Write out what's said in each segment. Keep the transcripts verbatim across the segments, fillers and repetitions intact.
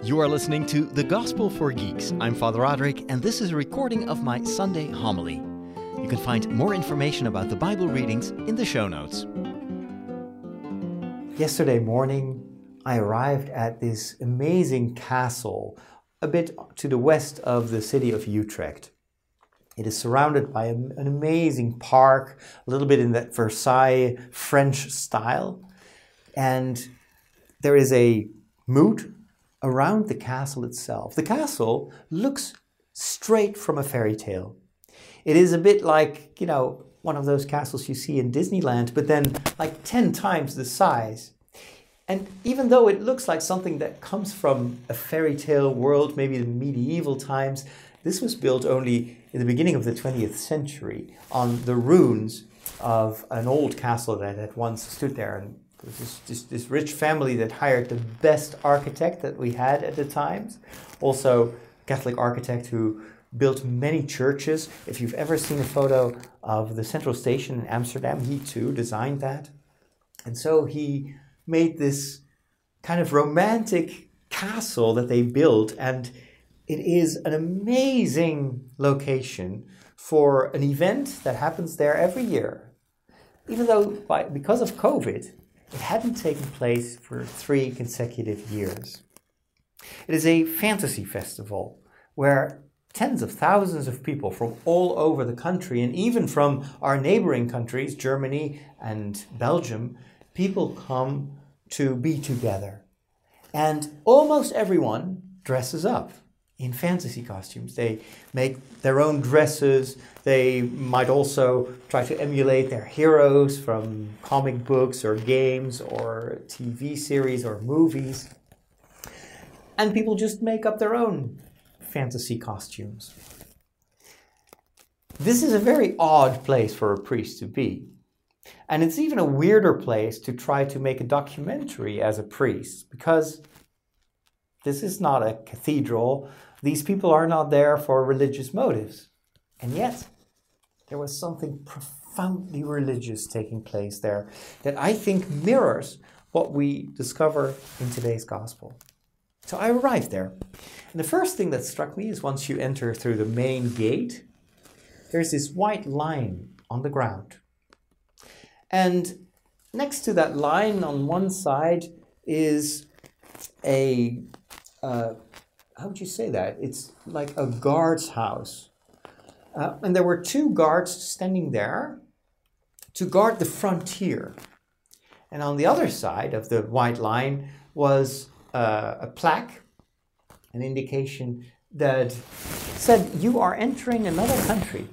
You are listening to The Gospel for Geeks. I'm Father Roderick, and this is a recording of my Sunday homily. You can find more information about the Bible readings in the show notes. Yesterday morning, I arrived at this amazing castle a bit to the west of the city of Utrecht. It is surrounded by an amazing park, a little bit in that Versailles French style. And there is a moat around the castle itself. The castle looks straight from a fairy tale. It is a bit like, you know, one of those castles you see in Disneyland, but then like ten times the size. And even though it looks like something that comes from a fairy tale world, maybe the medieval times, this was built only in the beginning of the twentieth century on the ruins of an old castle that had once stood there. And This, this, this rich family that hired the best architect that we had at the times. Also, Catholic architect who built many churches. If you've ever seen a photo of the Central Station in Amsterdam, he too designed that. And so he made this kind of romantic castle that they built, and it is an amazing location for an event that happens there every year. Even though, by, because of COVID, it hadn't taken place for three consecutive years. It is a fantasy festival where tens of thousands of people from all over the country, and even from our neighboring countries, Germany and Belgium, people come to be together. And almost everyone dresses up in fantasy costumes. They make their own dresses. They might also try to emulate their heroes from comic books or games or T V series or movies. And people just make up their own fantasy costumes. This is a very odd place for a priest to be. And it's even a weirder place to try to make a documentary as a priest, because this is not a cathedral. These people are not there for religious motives. And yet, there was something profoundly religious taking place there that I think mirrors what we discover in today's gospel. So I arrived there. And the first thing that struck me is once you enter through the main gate, there's this white line on the ground. And next to that line on one side is a... Uh, how would you say that? It's like a guard's house. Uh, and there were two guards standing there to guard the frontier. And on the other side of the white line was uh, a plaque, an indication that said, you are entering another country.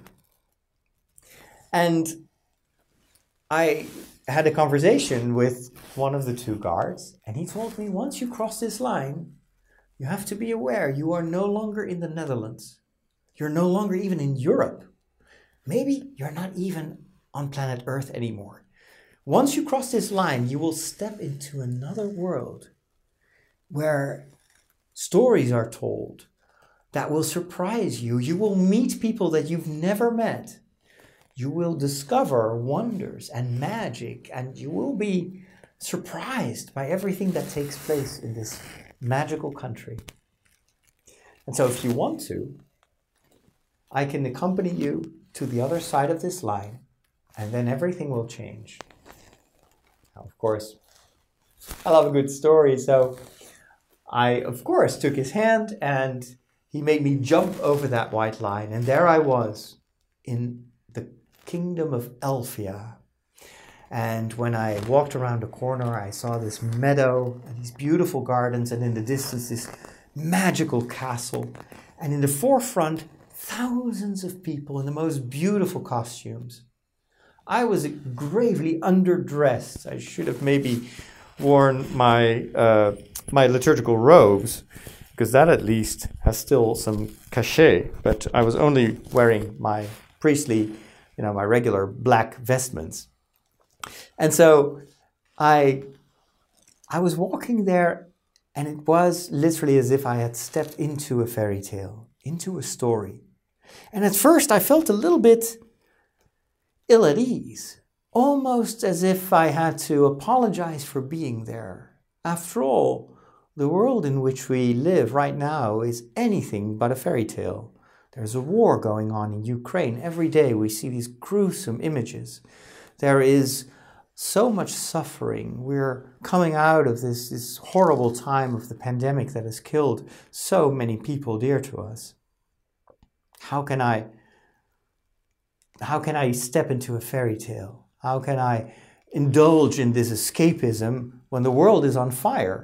And I had a conversation with one of the two guards, and he told me, once you cross this line, you have to be aware you are no longer in the Netherlands. You're no longer even in Europe. Maybe you're not even on planet Earth anymore. Once you cross this line, you will step into another world where stories are told that will surprise you. You will meet people that you've never met. You will discover wonders and magic, and you will be surprised by everything that takes place in this magical country. And so if you want to, I can accompany you to the other side of this line, and then everything will change. Now, of course, I love a good story, so I, of course, took his hand, and he made me jump over that white line, and there I was in the kingdom of Elfia. And when I walked around the corner, I saw this meadow and these beautiful gardens, and in the distance, this magical castle. And in the forefront, thousands of people in the most beautiful costumes. I was gravely underdressed. I should have maybe worn my uh, my liturgical robes, because that at least has still some cachet. But I was only wearing my priestly, you know, my regular black vestments. And so I, I was walking there, and it was literally as if I had stepped into a fairy tale, into a story. And at first I felt a little bit ill at ease, almost as if I had to apologize for being there. After all, The world in which we live right now is anything but a fairy tale. There's a war going on in Ukraine. Every day we see these gruesome images. There is so much suffering. We're coming out of this, this horrible time of the pandemic that has killed so many people dear to us. How can I, how can I step into a fairy tale? How can I indulge in this escapism when the world is on fire?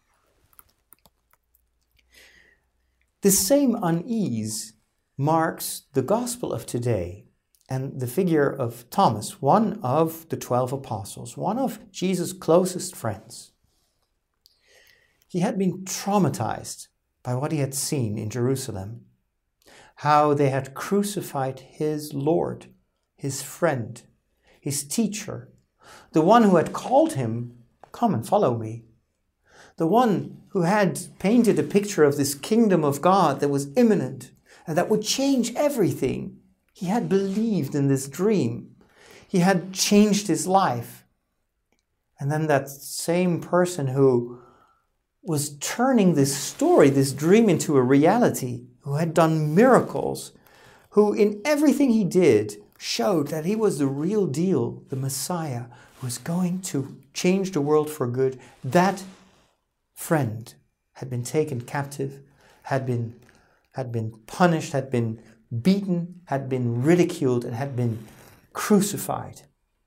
This same unease marks the gospel of today and the figure of Thomas, one of the twelve apostles, one of Jesus' closest friends. He had been traumatized by what he had seen in Jerusalem, how they had crucified his Lord, his friend, his teacher, the one who had called him, "Come and follow me," the one who had painted a picture of this kingdom of God that was imminent and that would change everything. He had believed in this dream. He had changed his life. And then that same person who was turning this story, this dream, into a reality, who had done miracles, who in everything he did showed that he was the real deal, the Messiah, who was going to change the world for good. That friend had been taken captive, had been, had been punished, had been beaten, had been ridiculed, and had been crucified.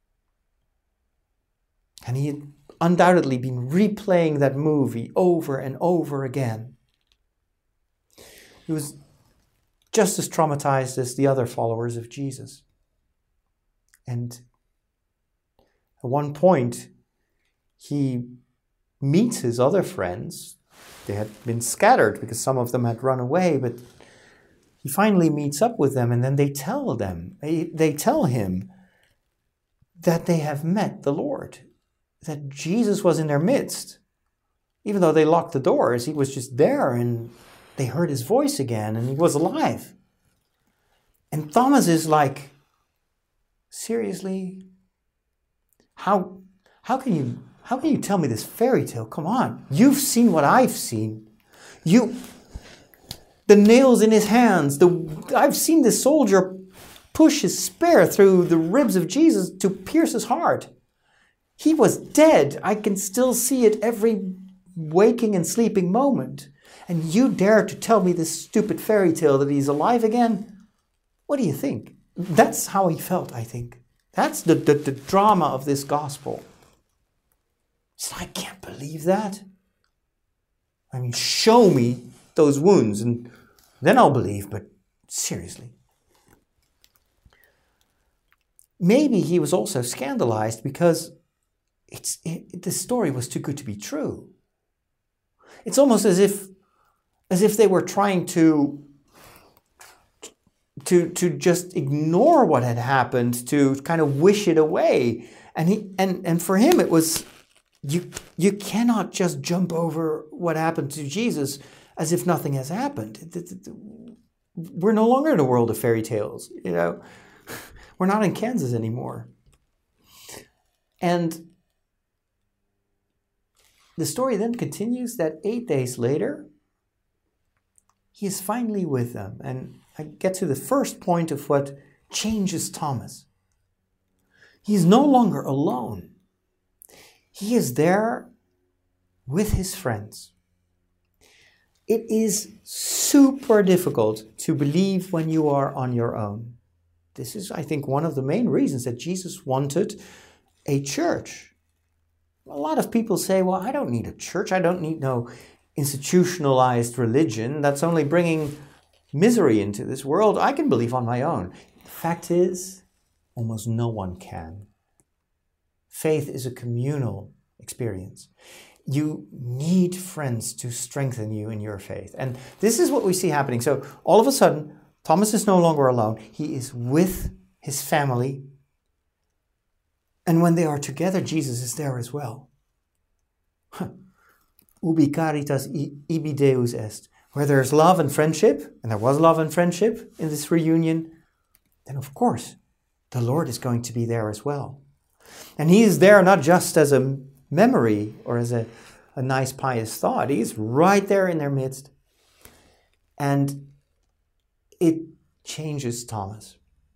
And he had undoubtedly been replaying that movie over and over again. He was just as traumatized as the other followers of Jesus. And at one point, he meets his other friends. They had been scattered because some of them had run away, but he finally meets up with them, and then they tell them, they, they tell him that they have met the Lord, that Jesus was in their midst. Even though they locked the doors, he was just there, and they heard his voice again, and he was alive. And Thomas is like, seriously? How, how can you, how can you tell me this fairy tale? Come on, you've seen what I've seen. You... The nails in his hands. The, I've seen the soldier push his spear through the ribs of Jesus to pierce his heart. He was dead. I can still see it every waking and sleeping moment. And you dare to tell me this stupid fairy tale that he's alive again? What do you think? That's how he felt, I think. That's the, the, the drama of this gospel. So I can't believe that. I mean, show me those wounds and then I'll believe, but seriously. Maybe he was also scandalized because it's, it, the story was too good to be true. It's almost as if, as if they were trying to, to, to just ignore what had happened, to kind of wish it away. And, he, and, and for him it was, you, you cannot just jump over what happened to Jesus as if nothing has happened. We're no longer in a world of fairy tales, you know. We're not in Kansas anymore. And the story then continues that eight days later, he is finally with them. And I get to the first point of what changes Thomas. He is no longer alone. He is there with his friends. It is super difficult to believe when you are on your own. This is, I think, one of the main reasons that Jesus wanted a church. A lot of people say, well, I don't need a church. I don't need no institutionalized religion. That's only bringing misery into this world. I can believe on my own. The fact is, almost no one can. Faith is a communal experience. You need friends to strengthen you in your faith. And this is what we see happening. So all of a sudden, Thomas is no longer alone. He is with his family. And when they are together, Jesus is there as well. Ubi caritas ibi Deus est. Where there's love and friendship, and there was love and friendship in this reunion, then of course, the Lord is going to be there as well. And he is there not just as a memory or as a a nice pious thought. He's right there in their midst. And it changes Thomas.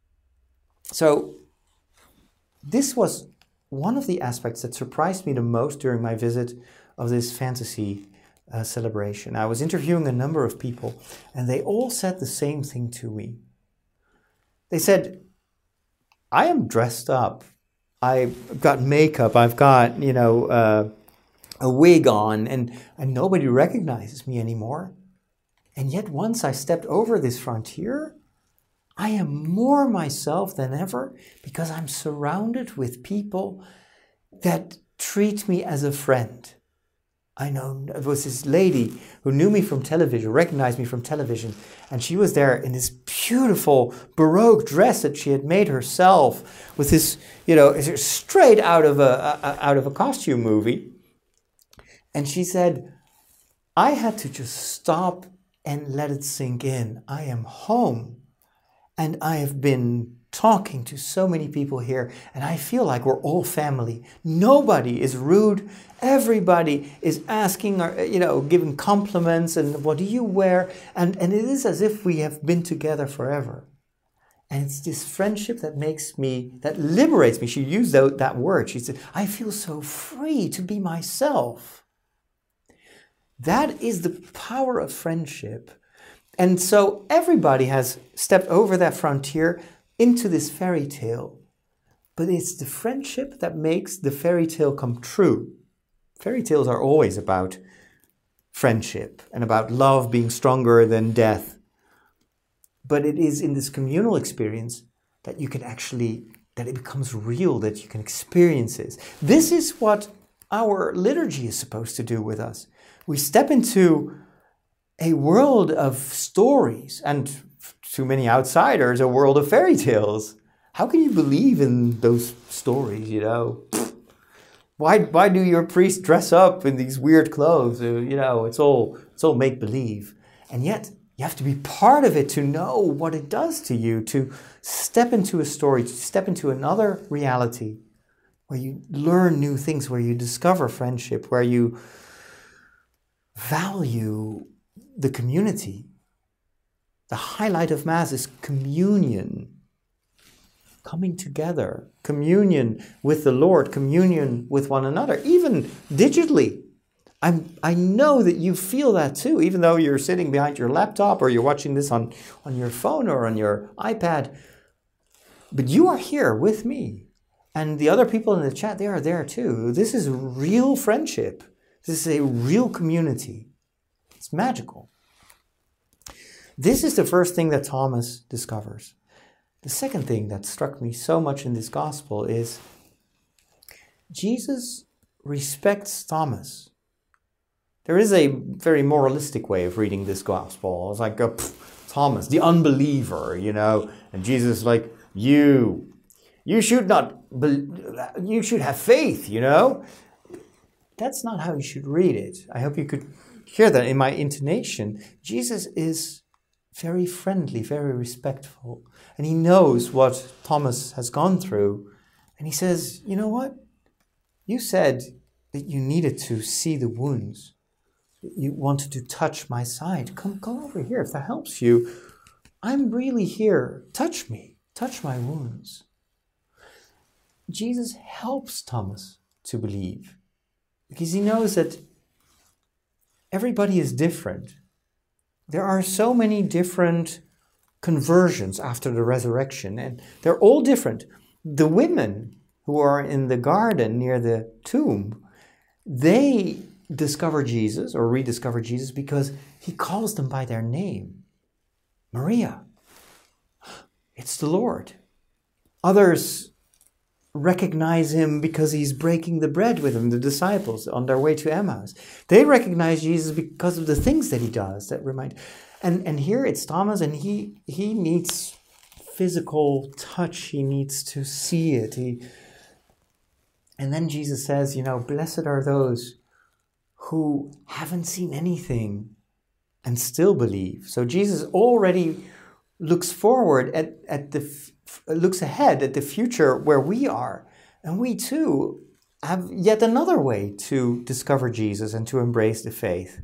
So this was one of the aspects that surprised me the most during my visit of this fantasy uh, celebration. I was interviewing a number of people, and they all said the same thing to me. They said, I am dressed up. I've got makeup. I've got, you know, uh, a wig on, and, and nobody recognizes me anymore. And yet once I stepped over this frontier, I am more myself than ever because I'm surrounded with people that treat me as a friend. I know it was this lady who knew me from television, recognized me from television, and she was there in this beautiful Baroque dress that she had made herself with this, you know, straight out of a, a out of a costume movie. And she said, I had to just stop and let it sink in. I am home. And I have been talking to so many people here, and I feel like we're all family. Nobody is rude. Everybody is asking, or, you know, giving compliments, and what do you wear? And, and it is as if we have been together forever. And it's this friendship that makes me, that liberates me. She used that, that word. She said, I feel so free to be myself. That is the power of friendship. And so everybody has stepped over that frontier into this fairy tale. But it's the friendship that makes the fairy tale come true. Fairy tales are always about friendship and about love being stronger than death. But it is in this communal experience that you can actually, that it becomes real, that you can experience it. This is what our liturgy is supposed to do with us. We step into a world of stories, and to many outsiders, a world of fairy tales. How can you believe in those stories, you know? Why why do your priests dress up in these weird clothes? You know, it's all it's all make-believe. And yet, you have to be part of it to know what it does to you, to step into a story, to step into another reality, where you learn new things, where you discover friendship, where you value the community. The highlight of Mass is communion. Coming together. Communion with the Lord. Communion with one another. Even digitally. I'm, I know that you feel that too. Even though you're sitting behind your laptop or you're watching this on, on your phone or on your iPad. But you are here with me. And the other people in the chat, they are there too. This is real friendship. This is a real community. It's magical. This is the first thing that Thomas discovers. The second thing that struck me so much in this gospel is Jesus respects Thomas. There is a very moralistic way of reading this gospel. It's like, oh, Thomas, the unbeliever, you know, and Jesus is like, you, you should not, be, you should have faith, you know. That's not how you should read it. I hope you could hear that in my intonation. Jesus is very friendly, very respectful. And he knows what Thomas has gone through. And he says, you know what? You said that you needed to see the wounds. You wanted to touch my side. Come, come over here if that helps you. I'm really here. Touch me. Touch my wounds. Jesus helps Thomas to believe. Because he knows that everybody is different. There are so many different conversions after the resurrection, and they're all different. The women who are in the garden near the tomb, they discover Jesus or rediscover Jesus because he calls them by their name. Maria, it's the Lord. Others recognize him because he's breaking the bread with them, the disciples, on their way to Emmaus. They recognize Jesus because of the things that he does that remind. And, and here it's Thomas, and he he needs physical touch. He needs to see it. He, and then Jesus says, you know, blessed are those who haven't seen anything and still believe. So Jesus already looks forward at, at the looks ahead at the future where we are. And we too, have yet another way to discover Jesus and to embrace the faith.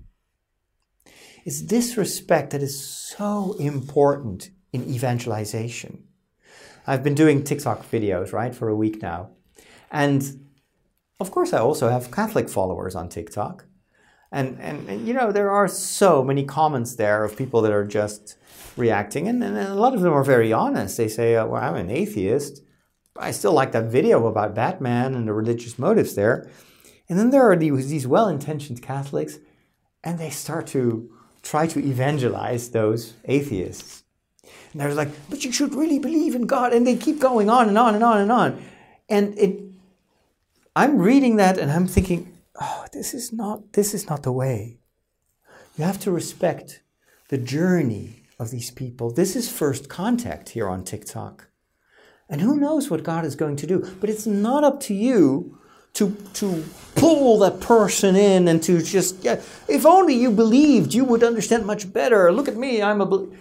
It's this respect that is so important in evangelization. I've been doing TikTok videos, right, for a week now. And of course, I also have Catholic followers on TikTok. And, and, and you know, there are so many comments there of people that are just reacting. And, and a lot of them are very honest. They say, uh, well, I'm an atheist. I still like that video about Batman and the religious motives there. And then there are these, these well-intentioned Catholics, and they start to try to evangelize those atheists. And they're like, but you should really believe in God. And they keep going on and on and on and on. And it, I'm reading that and I'm thinking, oh, this is not, this is not the way. You have to respect the journey of these people. This is first contact here on TikTok. And who knows what God is going to do. But it's not up to you to, to pull that person in and to just, yeah, if only you believed, you would understand much better. Look at me, I'm a believer.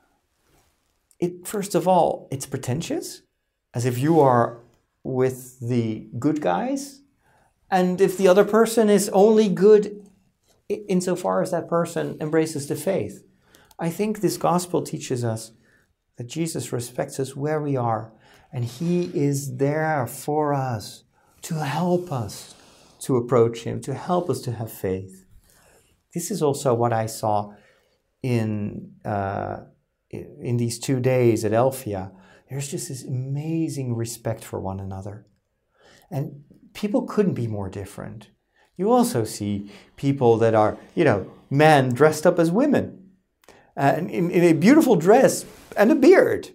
It, first of all, it's pretentious, as if you are with the good guys. And if the other person is only good insofar as that person embraces the faith. I think this gospel teaches us that Jesus respects us where we are. And he is there for us to help us to approach him, to help us to have faith. This is also what I saw in, uh, in these two days at Elphia. There's just this amazing respect for one another. And people couldn't be more different. You also see people that are, you know, men dressed up as women, uh, in, in a beautiful dress and a beard.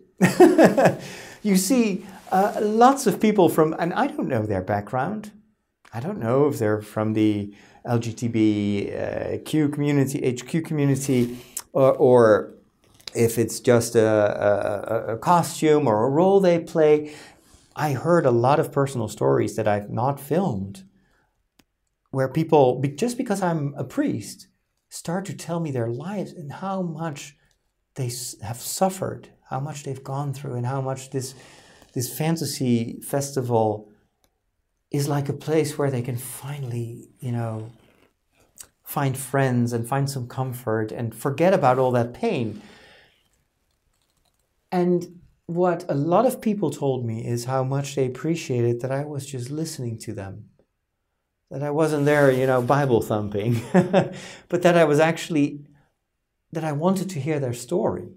You see uh, lots of people from, and I don't know their background. I don't know if they're from the L G B T Q community, H Q community, or, or if it's just a, a, a costume or a role they play. I heard a lot of personal stories that I've not filmed, where people, just because I'm a priest, start to tell me their lives and how much they have suffered, how much they've gone through, and how much this, this fantasy festival is like a place where they can finally, you know, find friends and find some comfort and forget about all that pain. And what a lot of people told me is how much they appreciated that I was just listening to them. That I wasn't there, you know, Bible thumping, but that I was actually, that I wanted to hear their story.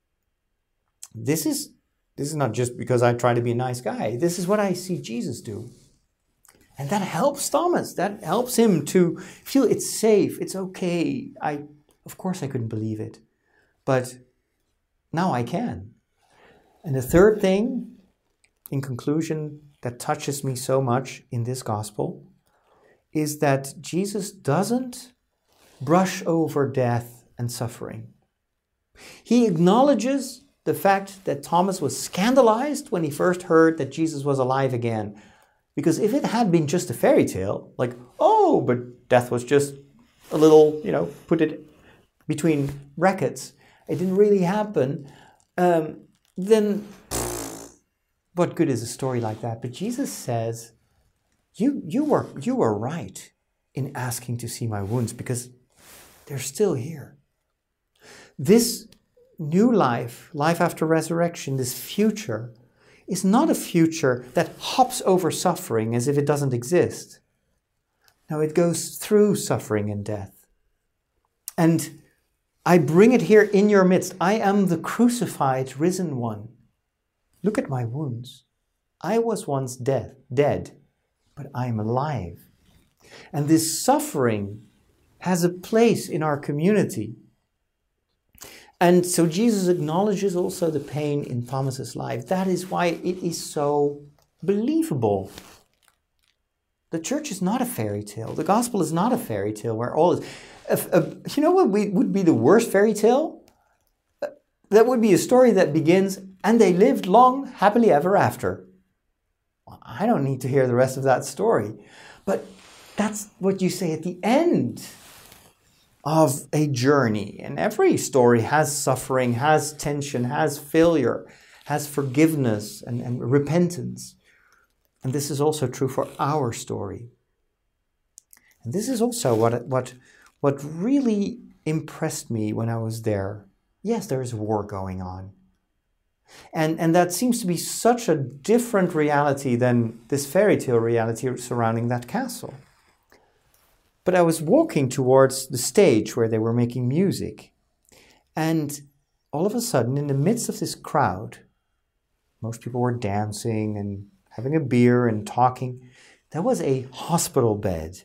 This is, this is not just because I try to be a nice guy. This is what I see Jesus do. And that helps Thomas. That helps him to feel it's safe, it's okay. I, of course I couldn't believe it, but now I can. And the third thing, in conclusion, that touches me so much in this gospel is that Jesus doesn't brush over death and suffering. He acknowledges the fact that Thomas was scandalized when he first heard that Jesus was alive again. Because if it had been just a fairy tale, like, oh, but death was just a little, you know, put it between brackets, it didn't really happen, um, then pff, what good is a story like that? But Jesus says, you, you, were, you were right in asking to see my wounds because they're still here. This new life, life after resurrection, this future, is not a future that hops over suffering as if it doesn't exist. No, it goes through suffering and death. And I bring it here in your midst. I am the crucified, risen one. Look at my wounds. I was once dead, dead, but I am alive. And this suffering has a place in our community. And so Jesus acknowledges also the pain in Thomas's life. That is why it is so believable. The church is not a fairy tale. The gospel is not a fairy tale where all is... Uh, uh, you know what would be the worst fairy tale? Uh, that would be a story that begins, and they lived long, happily ever after. Well, I don't need to hear the rest of that story. But that's what you say at the end of a journey. And every story has suffering, has tension, has failure, has forgiveness and, and repentance. And this is also true for our story. And this is also what, what, what really impressed me when I was there. Yes, there is war going on. And, and that seems to be such a different reality than this fairy tale reality surrounding that castle. But I was walking towards the stage where they were making music. And all of a sudden, in the midst of this crowd, most people were dancing and having a beer and talking. There was a hospital bed.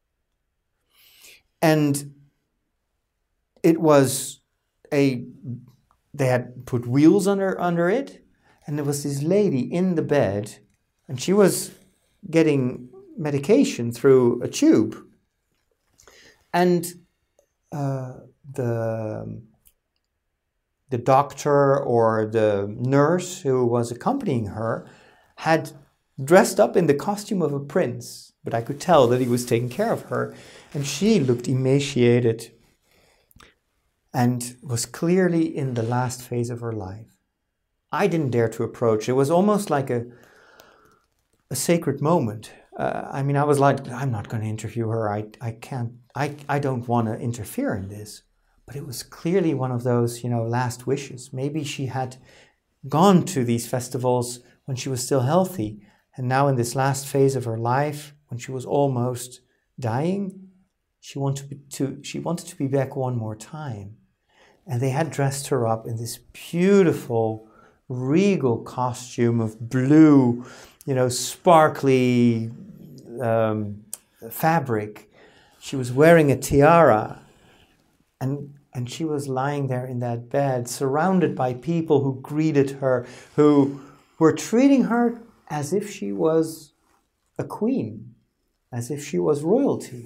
And it was a, they had put wheels under, under it. And there was this lady in the bed. And she was getting medication through a tube. And uh, the, the doctor or the nurse who was accompanying her had dressed up in the costume of a prince, but I could tell that he was taking care of her, and she looked emaciated and was clearly in the last phase of her life. I didn't dare to approach. It was almost like a, a sacred moment. Uh, I mean, I was like, I'm not going to interview her. I, I can't, I, I don't want to interfere in this. But it was clearly one of those, you know, last wishes. Maybe she had gone to these festivals when she was still healthy. And now in this last phase of her life, when she was almost dying, she wanted to be, to, she wanted to be back one more time. And they had dressed her up in this beautiful, regal costume of blue, you know, sparkly um, fabric. She was wearing a tiara. And, and she was lying there in that bed, surrounded by people who greeted her, who were treating her as if she was a queen, as if she was royalty.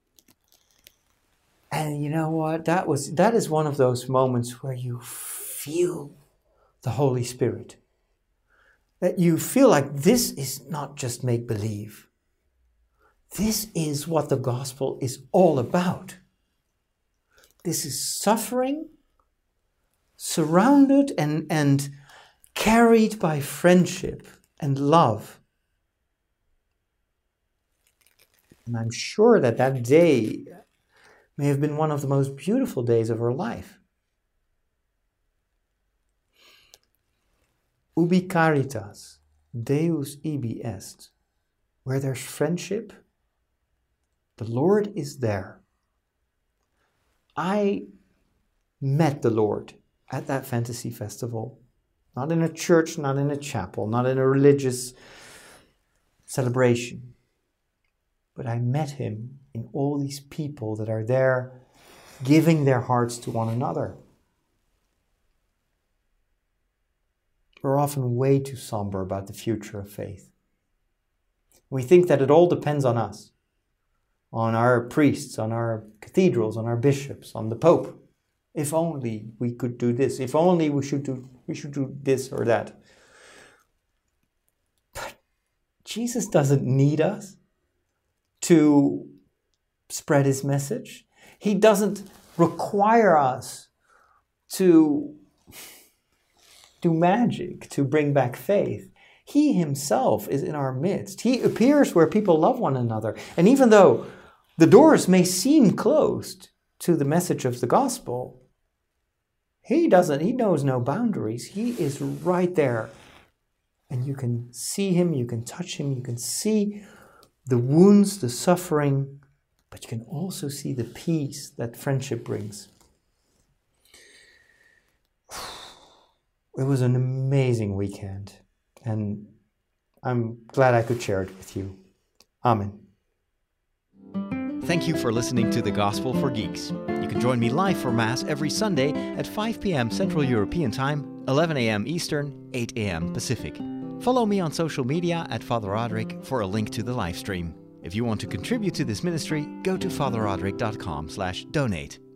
And you know what? That was, that is one of those moments where you feel the Holy Spirit. That you feel like this is not just make-believe. This is what the gospel is all about. This is suffering, surrounded and, and carried by friendship and love. And I'm sure that that day may have been one of the most beautiful days of her life. Ubi caritas, Deus ibi est. Where there's friendship, the Lord is there. I met the Lord at that fantasy festival. Not in a church, not in a chapel, not in a religious celebration. But I met him in all these people that are there giving their hearts to one another. We're often way too somber about the future of faith. We think that it all depends on us. On our priests, on our cathedrals, on our bishops, on the Pope. If only we could do this. If only we should do, we should do this or that. But Jesus doesn't need us to spread his message. He doesn't require us to do magic to bring back faith. He himself is in our midst. He appears where people love one another. And even though the doors may seem closed to the message of the gospel, he doesn't, he knows no boundaries. He is right there. And you can see him, you can touch him, you can see the wounds, the suffering, but you can also see the peace that friendship brings. It was an amazing weekend. And I'm glad I could share it with you. Amen. Thank you for listening to The Gospel for Geeks. You can join me live for Mass every Sunday at five p.m. Central European Time, eleven a.m. Eastern, eight a.m. Pacific. Follow me on social media at Father Roderick for a link to the live stream. If you want to contribute to this ministry, go to fatherroderick dot com slash donate.